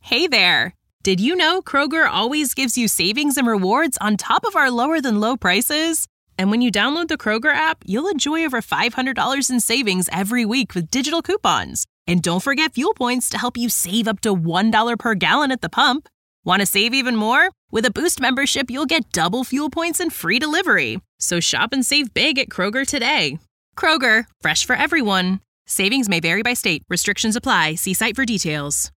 Hey there! Did you know Kroger always gives you savings and rewards on top of our lower than low prices? And when you download the Kroger app, you'll enjoy over $500 in savings every week with digital coupons. And don't forget fuel points to help you save up to $1 per gallon at the pump. Want to save even more? With a Boost membership, you'll get double fuel points and free delivery. So shop and save big at Kroger today. Kroger, fresh for everyone. Savings may vary by state. Restrictions apply. See site for details.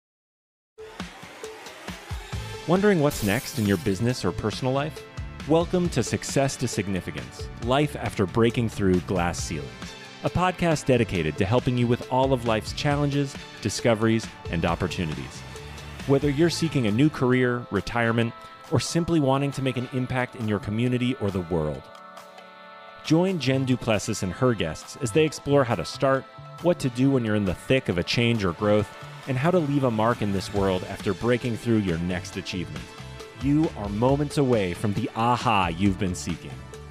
Wondering what's next in your business or personal life? Welcome to Success to Significance, Life After Breaking Through Glass Ceilings, a podcast dedicated to helping you with all of life's challenges, discoveries, and opportunities. Whether you're seeking a new career, retirement, or simply wanting to make an impact in your community or the world. Join Jen Duplessis and her guests as they explore how to start, what to do when you're in the thick of a change or growth, and how to leave a mark in this world after breaking through your next achievement. You are moments away from the aha you've been seeking.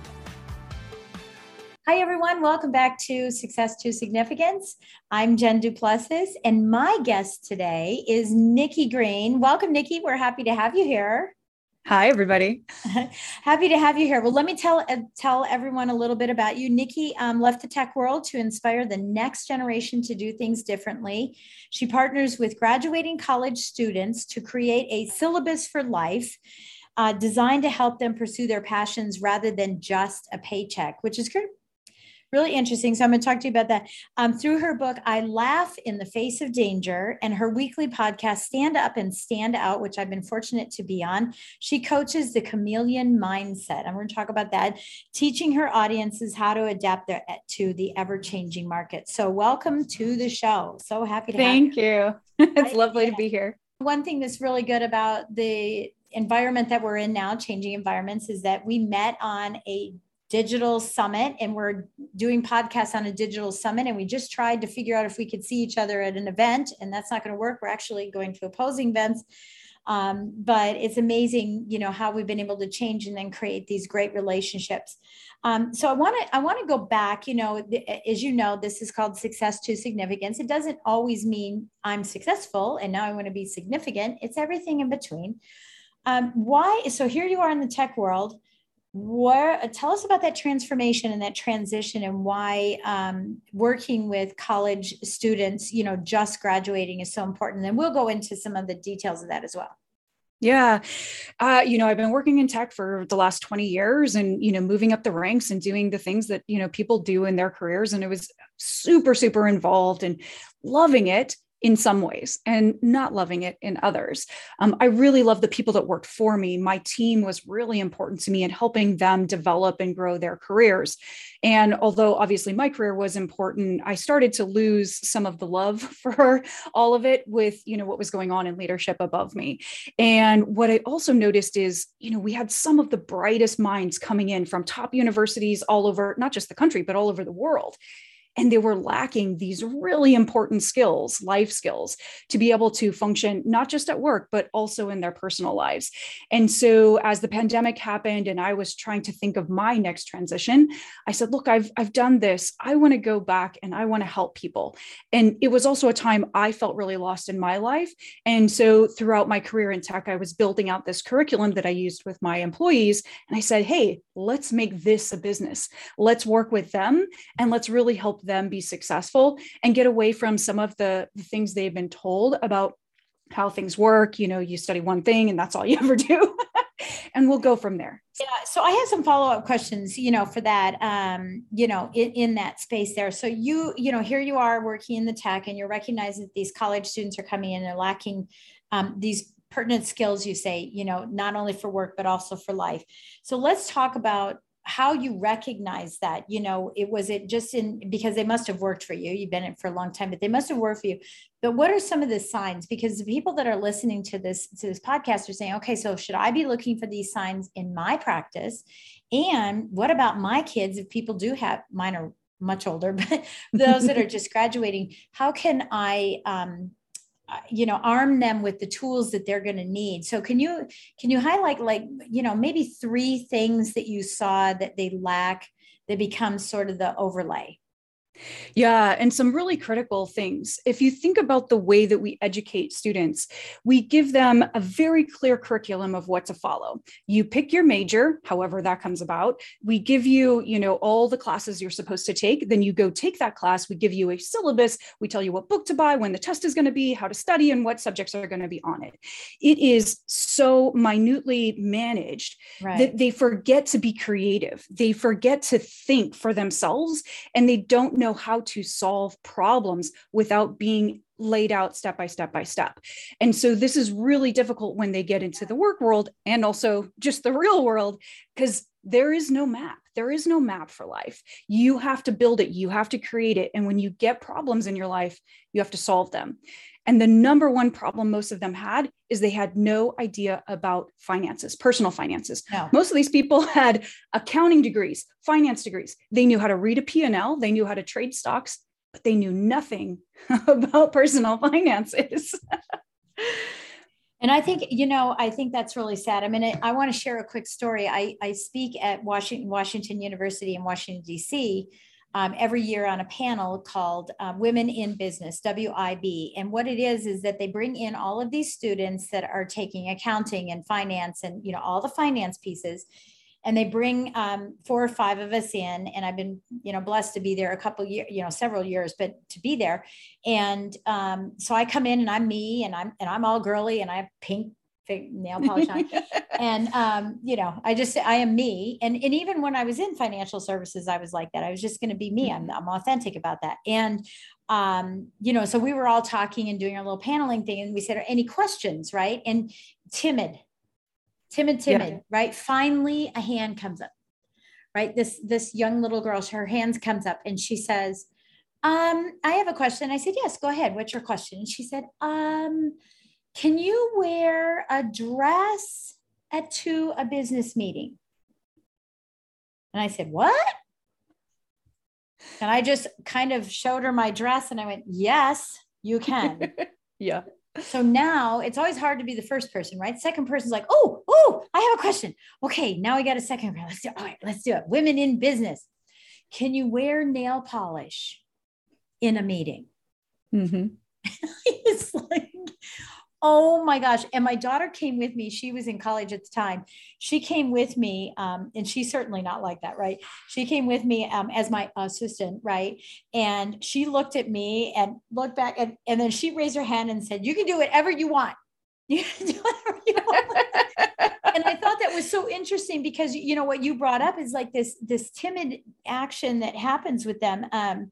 Hi, everyone. Welcome back to Success to Significance. I'm Jen Duplessis, and my guest today is Nikki Green. Welcome, Nikki. We're happy to have you here. Hi, everybody. Happy to have you here. Well, let me tell everyone a little bit about you. Nikki left the tech world to inspire the next generation to do things differently. She partners with graduating college students to create a syllabus for life designed to help them pursue their passions rather than just a paycheck, which is really interesting. So I'm going to talk to you about that. Through her book, I Laugh in the Face of Danger, and her weekly podcast, Stand Up and Stand Out, which I've been fortunate to be on. She coaches the chameleon mindset. I'm going to talk about that, teaching her audiences how to adapt to the ever-changing market. So welcome to the show. So happy to have you. Thank you. It's lovely to be here. One thing that's really good about the environment that we're in now, changing environments, is that we met on a digital summit, and we're doing podcasts on a digital summit. And we just tried to figure out if we could see each other at an event, and that's not going to work. We're actually going to opposing events. But it's amazing, how we've been able to change and then create these great relationships. So I want to go back, as you know, this is called Success to Significance. It doesn't always mean I'm successful and now I want to be significant. It's everything in between. So here you are in the tech world. Tell us about that transformation and that transition, and why working with college students, just graduating, is so important. And we'll go into some of the details of that as well. Yeah. I've been working in tech for the last 20 years and, moving up the ranks and doing the things that, people do in their careers. And it was super, super involved and loving it in some ways and not loving it in others. I really love the people that worked for me. My team was really important to me in helping them develop and grow their careers. And although obviously my career was important, I started to lose some of the love for all of it with, what was going on in leadership above me. And what I also noticed is, we had some of the brightest minds coming in from top universities all over, not just the country, but all over the world. And they were lacking these really important skills, life skills, to be able to function, not just at work, but also in their personal lives. And so as the pandemic happened and I was trying to think of my next transition, I said, look, I've done this. I want to go back and I want to help people. And it was also a time I felt really lost in my life. And so throughout my career in tech, I was building out this curriculum that I used with my employees. And I said, hey, let's make this a business. Let's work with them and let's really help them be successful and get away from some of the things they've been told about how things work. You study one thing and that's all you ever do. And we'll go from there. Yeah. So I have some follow-up questions, for that, in that space there. So here you are working in the tech and you're recognizing that these college students are coming in and they're lacking these pertinent skills, you say, not only for work, but also for life. So let's talk about how you recognize that, because they must have worked for you. You've been in it for a long time, but they must have worked for you. But what are some of the signs? Because the people that are listening to this podcast are saying, okay, so should I be looking for these signs in my practice? And what about my kids? If people do have, mine are much older, but those that are just graduating, how can I, arm them with the tools that they're going to need? So can you highlight maybe 3 things that you saw that they lack that become sort of the overlay? Yeah, and some really critical things. If you think about the way that we educate students, we give them a very clear curriculum of what to follow. You pick your major, however that comes about. We give you, all the classes you're supposed to take. Then you go take that class. We give you a syllabus. We tell you what book to buy, when the test is going to be, how to study, and what subjects are going to be on it. It is so minutely managed that they forget to be creative. They forget to think for themselves, and they don't know how to solve problems without being laid out step by step by step. And so this is really difficult when they get into the work world and also just the real world, because there is no map. There is no map for life. You have to build it. You have to create it. And when you get problems in your life, you have to solve them. And the number one problem most of them had is they had no idea about finances, personal finances. No. Most of these people had accounting degrees, finance degrees. They knew how to read a P&L. They knew how to trade stocks, but they knew nothing about personal finances. And I think, I think that's really sad. I mean, I want to share a quick story. I speak at Washington University in Washington, D.C., every year on a panel called Women in Business, WIB. And what it is that they bring in all of these students that are taking accounting and finance and, all the finance pieces. And they bring 4 or 5 of us in, and I've been, blessed to be there a couple years, several years, but to be there. And so I come in and I'm me, and I'm all girly, and I have pink nail polish on. And, I am me. And even when I was in financial services, I was like that. I was just going to be me. I'm authentic about that. And, so we were all talking and doing our little paneling thing. And we said, any questions? Right. And timid, yeah. Right. Finally, a hand comes up, right. This young little girl, her hands comes up and she says, I have a question. I said, yes, go ahead. What's your question? And she said, can you wear a dress to a business meeting? And I said, what? And I just kind of showed her my dress and I went, yes, you can. Yeah. So now it's always hard to be the first person, right? Second person's like, oh, I have a question. Okay, now I got a second. All right, let's do it. Women in business. Can you wear nail polish in a meeting? Mm-hmm. It's like, oh my gosh. And my daughter came with me. She was in college at the time. She came with me. And she's certainly not like that, right? She came with me as my assistant, right? And she looked at me and looked back and then she raised her hand and said, you can do whatever you want. You can do whatever you want. And I thought that was so interesting because, what you brought up is like this timid action that happens with them,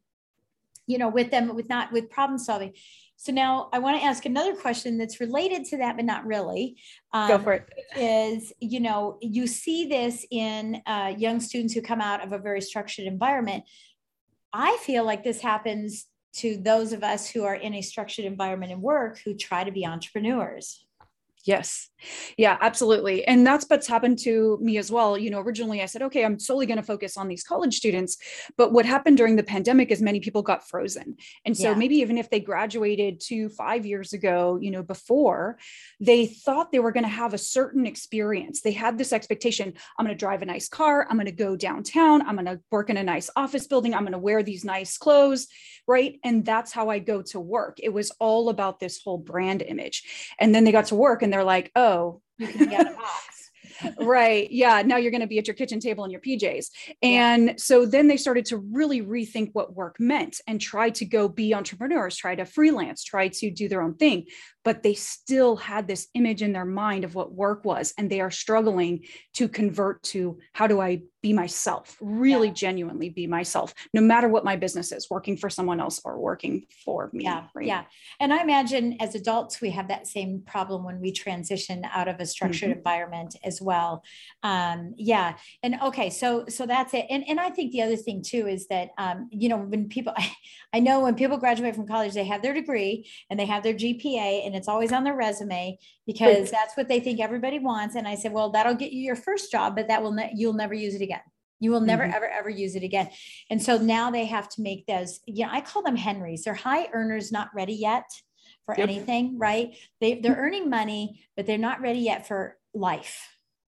with problem solving. So now I want to ask another question that's related to that, but not really. Go for it. Is, you see this in young students who come out of a very structured environment. I feel like this happens to those of us who are in a structured environment and work who try to be entrepreneurs. Yes. Yeah, absolutely. And that's what's happened to me as well. Originally I said, okay, I'm solely going to focus on these college students. But what happened during the pandemic is many people got frozen. And so maybe even if they graduated 5 years ago, before, they thought they were going to have a certain experience. They had this expectation. I'm going to drive a nice car. I'm going to go downtown. I'm going to work in a nice office building. I'm going to wear these nice clothes. Right. And that's how I go to work. It was all about this whole brand image. And then they got to work and they're like, oh, you can get a box. Right. Yeah. Now you're going to be at your kitchen table in your PJs. And so then they started to really rethink what work meant and try to go be entrepreneurs, try to freelance, try to do their own thing. But they still had this image in their mind of what work was. And they are struggling to convert to how do I be myself, really genuinely be myself, no matter what my business is, working for someone else or working for me. Yeah. Right? Yeah. And I imagine as adults, we have that same problem when we transition out of a structured environment as well. Yeah. And okay. So that's it. And I think the other thing too, is that, when people, I know when people graduate from college, they have their degree and they have their GPA and it's always on their resume because that's what they think everybody wants. And I said, well, that'll get you your first job, but you'll never use it again. You will never, ever use it again. And so now they have to make those, I call them Henrys. They're high earners, not ready yet for anything, right? They're earning money, but they're not ready yet for life.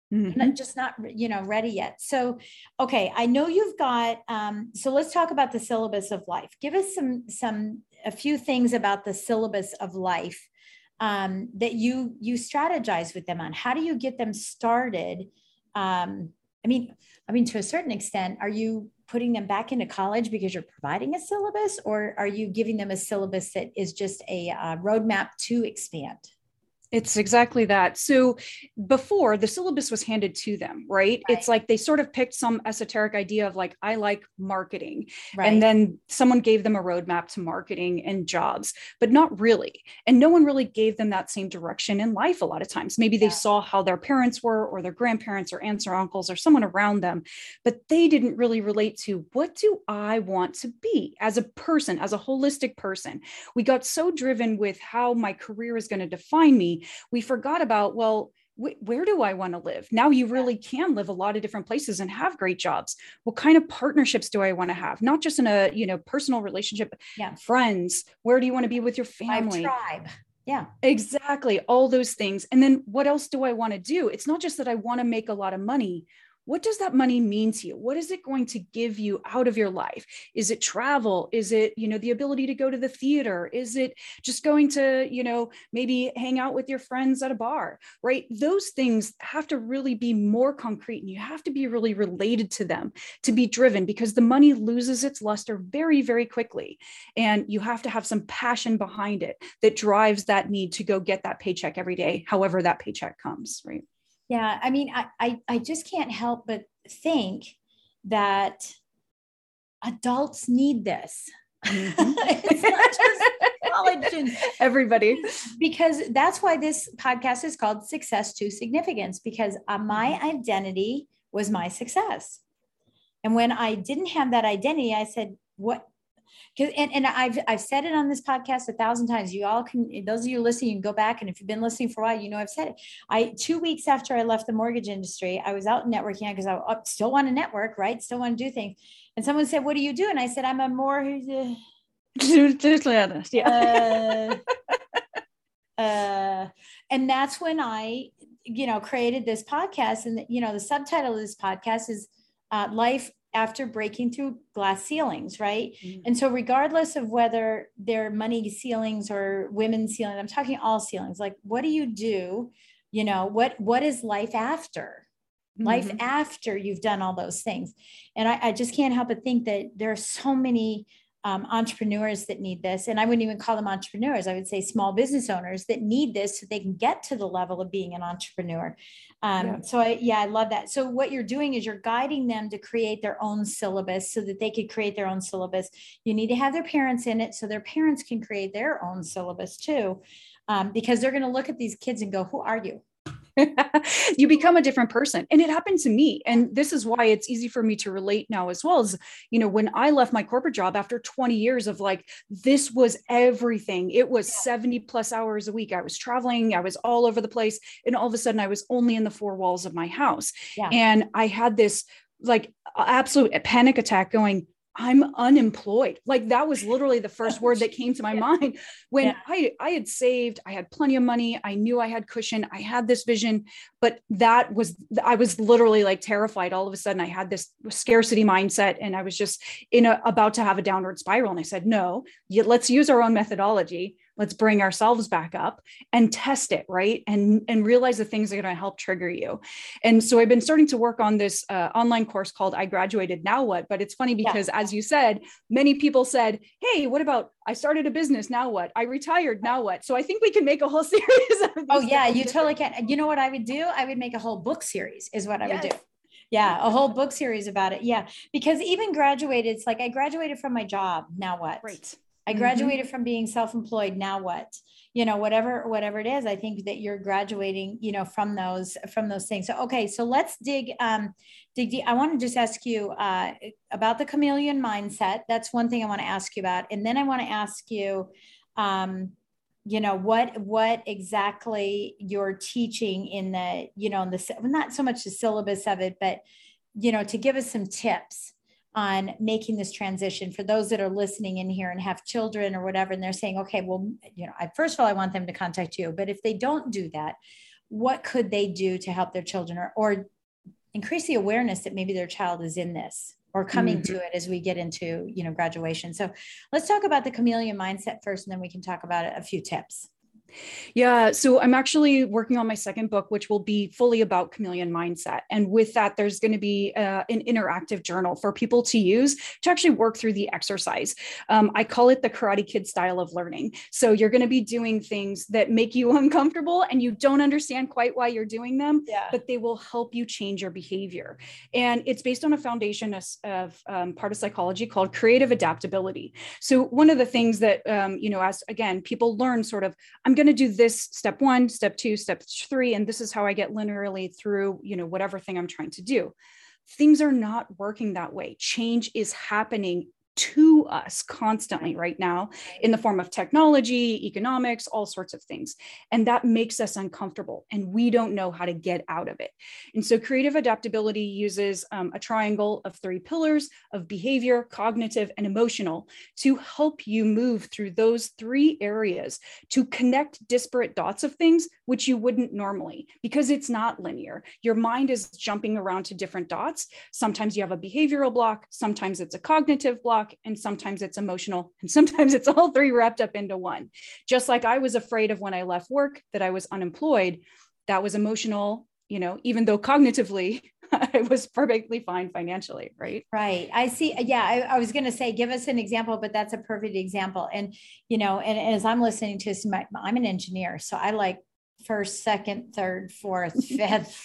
just not, ready yet. So, okay. I know you've got, so let's talk about the syllabus of life. Give us a few things about the syllabus of life that you strategize with them on. How do you get them started? I mean, to a certain extent, are you putting them back into college because you're providing a syllabus, or are you giving them a syllabus that is just a roadmap to expand? It's exactly that. So before, the syllabus was handed to them, right? It's like they sort of picked some esoteric idea of like, I like marketing. Right. And then someone gave them a roadmap to marketing and jobs, but not really. And no one really gave them that same direction in life a lot of times. Maybe they saw how their parents were, or their grandparents or aunts or uncles or someone around them, but they didn't really relate to, what do I want to be as a person, as a holistic person? We got so driven with how my career is going to define me. We forgot about, well, where do I want to live? Now you really can live a lot of different places and have great jobs. What kind of partnerships do I want to have? Not just in a, personal relationship, friends. Where do you want to be with your family? My tribe. Yeah, exactly. All those things. And then what else do I want to do? It's not just that I want to make a lot of money. What does that money mean to you? What is it going to give you out of your life? Is it travel? Is it, the ability to go to the theater? Is it just going to, maybe hang out with your friends at a bar, right? Those things have to really be more concrete, and you have to be really related to them to be driven, because the money loses its luster very, very quickly. And you have to have some passion behind it that drives that need to go get that paycheck every day, however that paycheck comes, right? Yeah. I mean, I just can't help but think that adults need this. It's not just college and everybody, because that's why this podcast is called Success to Significance, because my identity was my success. And when I didn't have that identity, I said, what? And I've said it on this podcast 1,000 times. You all can, those of you listening, you can go back. And if you've been listening for a while, I've said it. 2 weeks after I left the mortgage industry, I was out networking because I still want to network, right? Still want to do things. And someone said, what do you do? And I said, I'm a more, totally honest. Yeah. And that's when I, created this podcast. And, the subtitle of this podcast is Life After Breaking Through Glass Ceilings, right? Mm-hmm. And so regardless of whether they're money ceilings or women's ceilings, I'm talking all ceilings, like, what do you do? What is life after? Mm-hmm. Life after you've done all those things. And I just can't help but think that there are so many entrepreneurs that need this. And I wouldn't even call them entrepreneurs. I would say small business owners that need this so they can get to the level of being an entrepreneur. So I love that. So what you're doing is you're guiding them to create their own syllabus so that they could create their own syllabus. You need to have their parents in it so their parents can create their own syllabus too, because they're going to look at these kids and go, who are you? You become a different person. And it happened to me. And this is why it's easy for me to relate now as well. As, when I left my corporate job after 20 years of like, this was everything. It was 70 plus hours a week. I was traveling. I was all over the place. And all of a sudden I was only in the four walls of my house. Yeah. And I had this like absolute panic attack going, I'm unemployed. Like that was literally the first word that came to my mind when I had saved, I had plenty of money. I knew I had cushion. I had this vision, but I was literally like terrified. All of a sudden I had this scarcity mindset and I was just about to have a downward spiral. And I said, no, let's use our own methodology. Let's bring ourselves back up and test it, right? And realize the things that are going to help trigger you. And so I've been starting to work on this online course called I Graduated, Now What? But it's funny because as you said, many people said, hey, what about I started a business, now what? I retired, now what? So I think we can make a whole series of these. Oh yeah, you totally can. You know what I would do? I would make a whole book series is what I would do. Yeah, a whole book series about it. Yeah, because even graduated, it's like I graduated from my job, now what? Right. I graduated from being self-employed. Now what? Whatever it is, I think that you're graduating, from those things. So, okay. So let's dig deep. I want to just ask you about the chameleon mindset. That's one thing I want to ask you about. And then I want to ask you, what exactly you're teaching in the, not so much the syllabus of it, but, to give us some tips on making this transition for those that are listening in here and have children or whatever. And they're saying, okay, well, first of all, I want them to contact you, but if they don't do that, what could they do to help their children or increase the awareness that maybe their child is in this or coming to it as we get into, graduation. So let's talk about the chameleon mindset first, and then we can talk about a few tips. Yeah. So I'm actually working on my second book, which will be fully about chameleon mindset. And with that, there's going to be an interactive journal for people to use to actually work through the exercise. I call it the Karate Kid style of learning. So you're going to be doing things that make you uncomfortable and you don't understand quite why you're doing them, but they will help you change your behavior. And it's based on a foundation of part of psychology called creative adaptability. So one of the things that, as again, people learn sort of, I'm going to do this step 1, step 2, step 3, and this is how I get linearly through, whatever thing I'm trying to do. Things are not working that way. Change is happening to us constantly right now in the form of technology, economics, all sorts of things. And that makes us uncomfortable and we don't know how to get out of it. And so creative adaptability uses a triangle of 3 pillars of behavior, cognitive, and emotional to help you move through those 3 areas to connect disparate dots of things, which you wouldn't normally, because it's not linear. Your mind is jumping around to different dots. Sometimes you have a behavioral block, sometimes it's a cognitive block, and sometimes it's emotional, and sometimes it's all 3 wrapped up into one. Just like I was afraid of when I left work that I was unemployed, that was emotional, even though cognitively I was perfectly fine financially, right? Right. I see. Yeah. I was going to say, give us an example, but that's a perfect example. And, and as I'm listening to this, I'm an engineer, so I like first, second, third, fourth, fifth.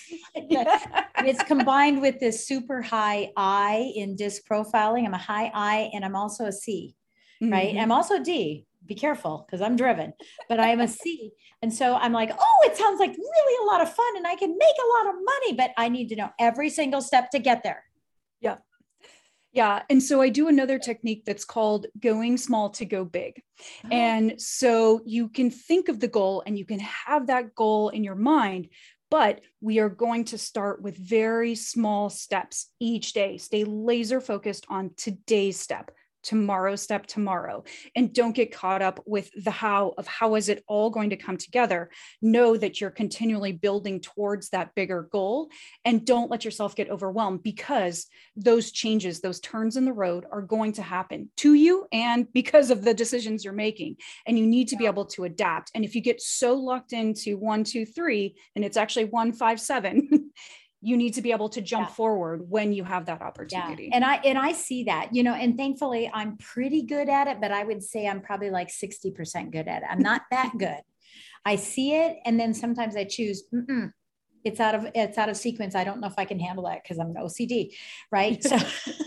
It's combined with this super high I in disc profiling. I'm a high I and I'm also a C, right? I'm also D. Be careful because I'm driven, but I am a C. And so I'm like, oh, it sounds like really a lot of fun and I can make a lot of money, but I need to know every single step to get there. Yeah. Yeah. And so I do another technique that's called going small to go big. Oh. And so you can think of the goal and you can have that goal in your mind, but we are going to start with very small steps each day. Stay laser focused on today's step, tomorrow's step tomorrow, and don't get caught up with the how is it all going to come together. Know that you're continually building towards that bigger goal, and don't let yourself get overwhelmed, because those changes, those turns in the road are going to happen to you and because of the decisions you're making, and you need to be able to adapt. And if you get so locked into 1, 2, 3 and it's actually 1, 5, 7 you need to be able to jump forward when you have that opportunity. Yeah. And I see that, and thankfully I'm pretty good at it, but I would say I'm probably like 60% good at it. I'm not that good. I see it. And then sometimes I choose, it's out of sequence. I don't know if I can handle that because I'm an OCD. Right. So,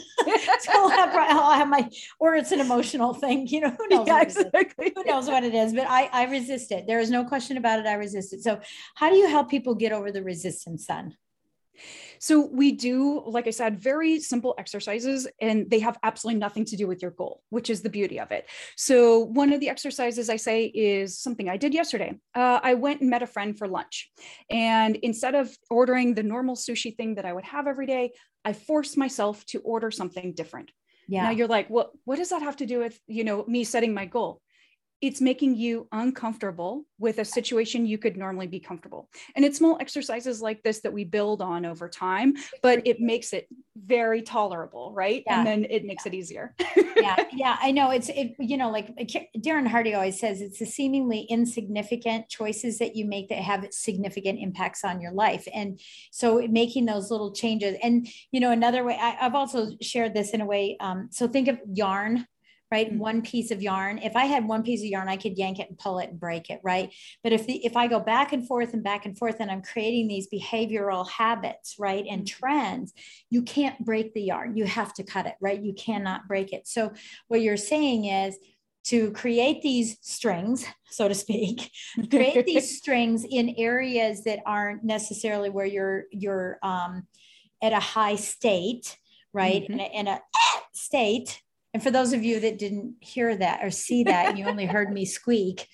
I'll have or it's an emotional thing, who knows? Yeah, exactly. Who knows what it is, but I resist it. There is no question about it. I resist it. So how do you help people get over the resistance then? So we do, like I said, very simple exercises, and they have absolutely nothing to do with your goal, which is the beauty of it. So one of the exercises I say is something I did yesterday. I went and met a friend for lunch, and instead of ordering the normal sushi thing that I would have every day, I forced myself to order something different. Yeah. Now you're like, what does that have to do with, me setting my goal? It's making you uncomfortable with a situation you could normally be comfortable. And it's small exercises like this that we build on over time, but it makes it very tolerable, right? Yeah. And then it makes it easier. Yeah. I know like Darren Hardy always says, it's the seemingly insignificant choices that you make that have significant impacts on your life. And so making those little changes. And, another way, I've also shared this in a way. So think of yarn. Right. Mm-hmm. One piece of yarn. If I had one piece of yarn, I could yank it and pull it and break it. Right. But if I go back and forth and I'm creating these behavioral habits, right, and trends, you can't break the yarn. You have to cut it. Right. You cannot break it. So what you're saying is to create these strings, so to speak, create these strings in areas that aren't necessarily where you're at a high state, right, mm-hmm. in a state. And for those of you that didn't hear that or see that, and you only heard me squeak,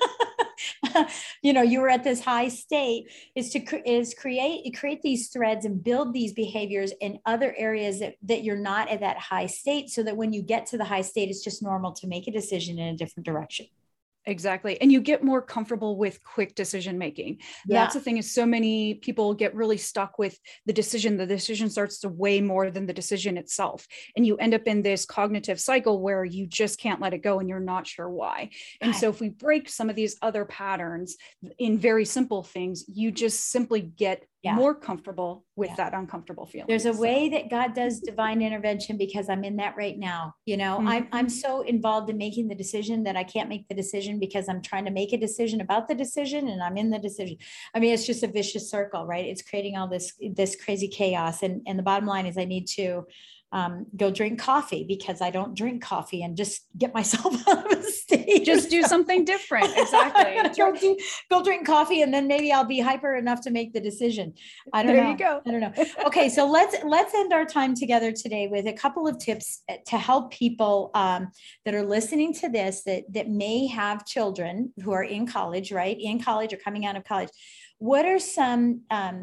you were at this high state, is create these threads and build these behaviors in other areas that you're not at that high state, so that when you get to the high state, it's just normal to make a decision in a different direction. Exactly. And you get more comfortable with quick decision making. Yeah. That's the thing, is so many people get really stuck with the decision. The decision starts to weigh more than the decision itself. And you end up in this cognitive cycle where you just can't let it go and you're not sure why. And so if we break some of these other patterns in very simple things, you just simply get more comfortable with that uncomfortable feeling. There's a way that God does divine intervention, because I'm in that right now. You know, I'm so involved in making the decision that I can't make the decision because I'm trying to make a decision about the decision, and I'm in the decision. I mean, it's just a vicious circle, right? It's creating all this crazy chaos. And the bottom line is I need to go drink coffee, because I don't drink coffee, and just get myself out of a state. Just do something different. Exactly. go drink coffee, and then maybe I'll be hyper enough to make the decision. I don't know. There you go. I don't know. Okay. So let's end our time together today with a couple of tips to help people that are listening to this, that may have children who are in college, right? In college or coming out of college. What are some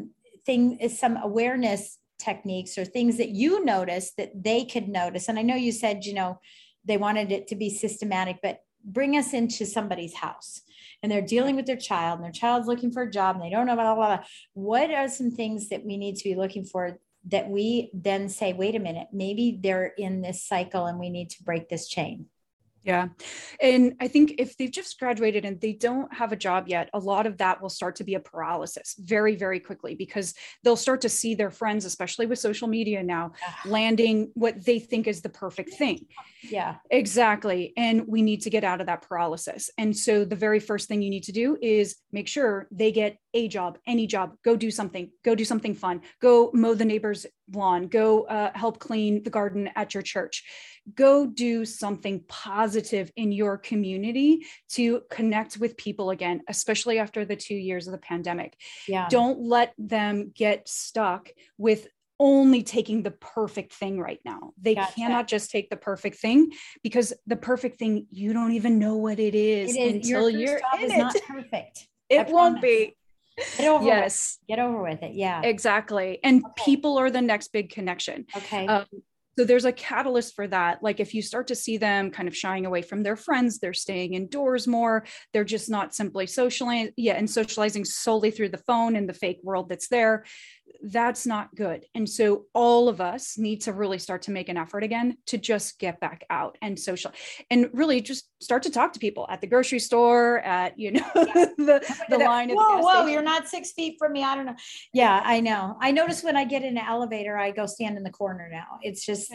some awareness techniques or things that you noticed that they could notice? And I know you said, you know, they wanted it to be systematic, but bring us into somebody's house and they're dealing with their child, and their child's looking for a job and they don't know, blah, blah, blah. What are some things that we need to be looking for that we then say, wait a minute, maybe they're in this cycle and we need to break this chain? Yeah. And I think if they've just graduated and they don't have a job yet, a lot of that will start to be a paralysis very, very quickly, because they'll start to see their friends, especially with social media now, landing what they think is the perfect thing. Yeah, exactly. And we need to get out of that paralysis. And so the very first thing you need to do is make sure they get a job, any job. Go do something fun, go mow the neighbor's lawn, go help clean the garden at your church, go do something positive in your community to connect with people again, especially after the 2 years of the pandemic. Yeah. Don't let them get stuck with only taking the perfect thing right now. They cannot just take the perfect thing, because the perfect thing, you don't even know what it is until you're in it. Not perfect. It won't be. Get over with it. Yeah, exactly. And people are the next big connection. Okay. So there's a catalyst for that. Like if you start to see them kind of shying away from their friends, they're staying indoors more, they're just not simply socializing solely through the phone and the fake world that's there. That's not good. And so all of us need to really start to make an effort again to just get back out and social, and really just start to talk to people at the grocery store, at, the line at the gas station. You're not 6 feet from me. I don't know. Yeah, I know. I notice when I get in an elevator, I go stand in the corner now. It's just,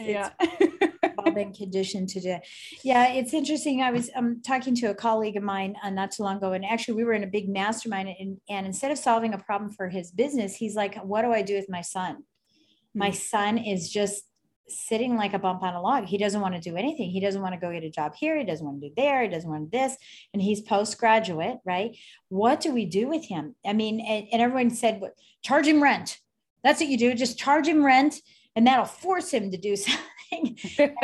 I've been conditioned to do. Yeah, it's interesting. I was talking to a colleague of mine not too long ago, and actually we were in a big mastermind, and instead of solving a problem for his business, he's like, what do I do with my son? Mm-hmm. My son is just sitting like a bump on a log. He doesn't want to do anything. He doesn't want to go get a job here. He doesn't want to do there. He doesn't want this. And he's postgraduate, right? What do we do with him? I mean, and everyone said, charge him rent. That's what you do. Just charge him rent, and that'll force him to do something.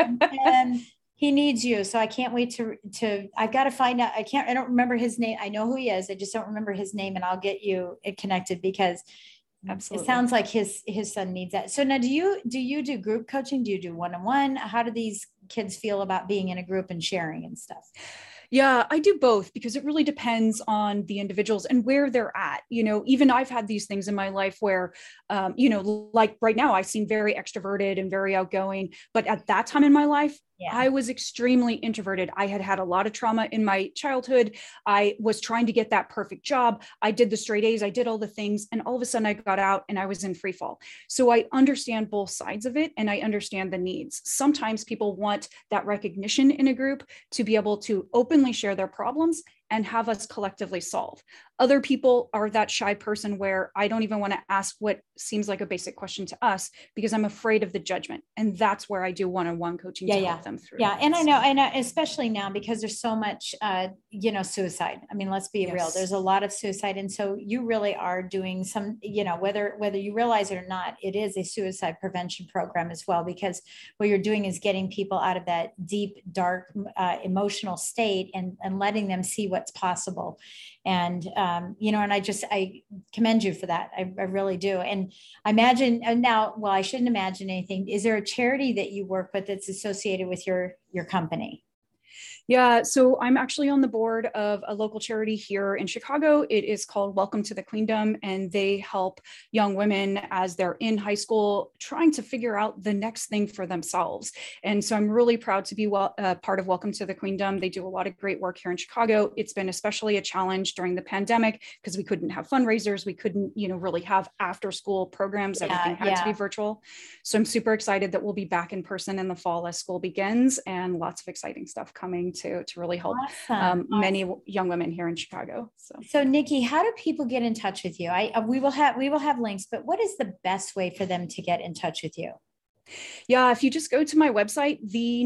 and he needs you. So I can't wait to, I've got to find out. I don't remember his name. I know who he is. I just don't remember his name, and I'll get you connected, because absolutely, it sounds like his son needs that. So now do you do group coaching? Do you do one-on-one? How do these kids feel about being in a group and sharing and stuff? Yeah, I do both, because it really depends on the individuals and where they're at. Even I've had these things in my life where, like right now, I seem very extroverted and very outgoing, but at that time in my life, I was extremely introverted. I had had a lot of trauma in my childhood. I was trying to get that perfect job. I did the straight A's. I did all the things. And all of a sudden I got out and I was in free fall. So I understand both sides of it, and I understand the needs. Sometimes people want that recognition in a group to be able to openly share their problems and have us collectively solve. Other people are that shy person where I don't even want to ask what seems like a basic question to us, because I'm afraid of the judgment. And that's where I do one-on-one coaching to help them through. Yeah. And I know, and especially now, because there's so much, suicide. I mean, let's be real. There's a lot of suicide. And so you really are doing some, whether you realize it or not, it is a suicide prevention program as well, because what you're doing is getting people out of that deep, dark, emotional state and letting them see what's possible. And, and I commend you for that. I really do. And I imagine now, well, I shouldn't imagine anything. Is there a charity that you work with that's associated with your company? Yeah, so I'm actually on the board of a local charity here in Chicago. It is called Welcome to the Queendom, and they help young women as they're in high school trying to figure out the next thing for themselves. And so I'm really proud to be part of Welcome to the Queendom. They do a lot of great work here in Chicago. It's been especially a challenge during the pandemic because we couldn't have fundraisers. We couldn't, really have after school programs. Everything had to be virtual. So I'm super excited that we'll be back in person in the fall as school begins, and lots of exciting stuff coming to really help many young women here in Chicago. So Nikki, how do people get in touch with you? We will have links, but what is the best way for them to get in touch with you? Yeah, if you just go to my website,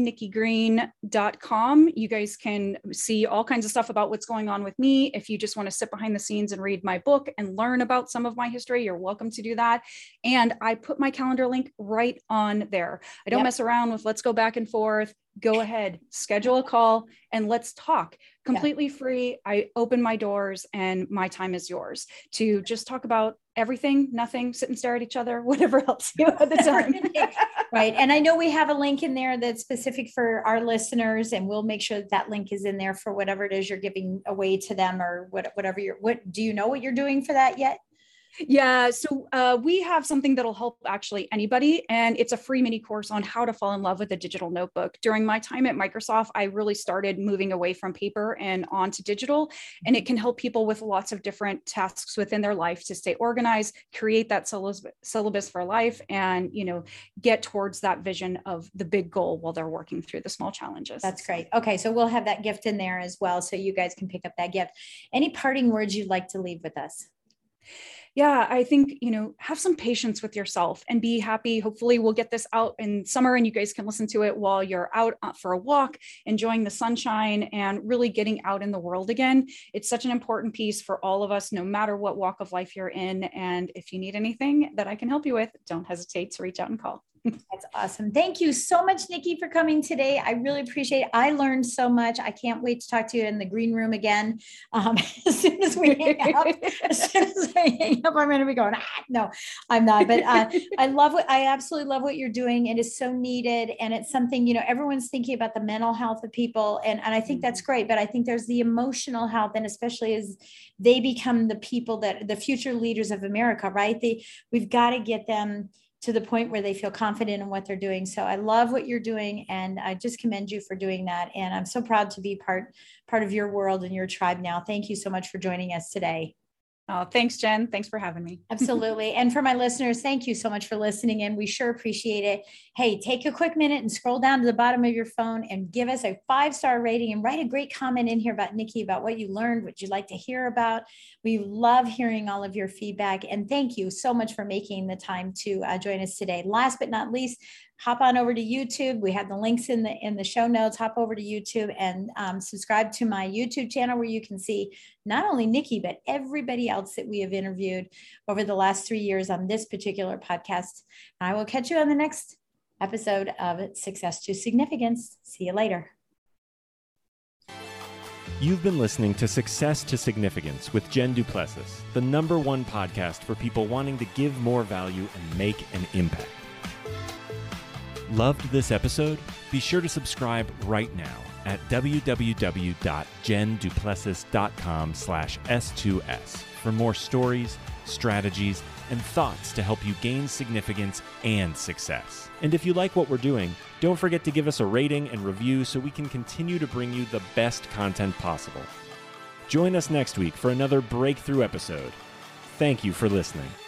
thenikkigreen.com, you guys can see all kinds of stuff about what's going on with me. If you just want to sit behind the scenes and read my book and learn about some of my history, you're welcome to do that. And I put my calendar link right on there. I don't mess around with let's go back and forth. Go ahead, schedule a call and let's talk. Completely free. I open my doors and my time is yours to just talk about everything, nothing, sit and stare at each other, whatever helps you at the time. Right. And I know we have a link in there that's specific for our listeners, and we'll make sure that link is in there for whatever it is you're giving away to them, or whatever do you know what you're doing for that yet? Yeah, so we have something that'll help actually anybody, and it's a free mini course on how to fall in love with a digital notebook. During my time at Microsoft, I really started moving away from paper and onto digital, and it can help people with lots of different tasks within their life to stay organized, create that syllabus for life, and get towards that vision of the big goal while they're working through the small challenges. That's great. Okay, so we'll have that gift in there as well, so you guys can pick up that gift. Any parting words you'd like to leave with us? Yeah, I think, have some patience with yourself and be happy. Hopefully we'll get this out in summer and you guys can listen to it while you're out for a walk, enjoying the sunshine and really getting out in the world again. It's such an important piece for all of us, no matter what walk of life you're in. And if you need anything that I can help you with, don't hesitate to reach out and call. That's awesome. Thank you so much, Nikki, for coming today. I really appreciate it. I learned so much. I can't wait to talk to you in the green room again. As soon as we hang up, I'm going to be going, no, I'm not. But I absolutely love what you're doing. It is so needed. And it's something, everyone's thinking about the mental health of people. And I think that's great. But I think there's the emotional health, and especially as they become the people that the future leaders of America, right? We've got to get them to the point where they feel confident in what they're doing. So I love what you're doing, and I just commend you for doing that. And I'm so proud to be part of your world and your tribe now. Thank you so much for joining us today. Oh, thanks, Jen. Thanks for having me. Absolutely. And for my listeners, thank you so much for listening in. We sure appreciate it. Hey, take a quick minute and scroll down to the bottom of your phone and give us a 5-star rating and write a great comment in here about Nikki, about what you learned, what you'd like to hear about. We love hearing all of your feedback. And thank you so much for making the time to join us today. Last but not least, hop on over to YouTube. We have the links in the show notes. Hop over to YouTube and subscribe to my YouTube channel, where you can see not only Nikki, but everybody else that we have interviewed over the last 3 years on this particular podcast. I will catch you on the next episode of Success to Significance. See you later. You've been listening to Success to Significance with Jen Duplessis, the #1 podcast for people wanting to give more value and make an impact. Loved this episode? Be sure to subscribe right now at www.jenduplessis.com/S2S for more stories, strategies, and thoughts to help you gain significance and success. And if you like what we're doing, don't forget to give us a rating and review so we can continue to bring you the best content possible. Join us next week for another breakthrough episode. Thank you for listening.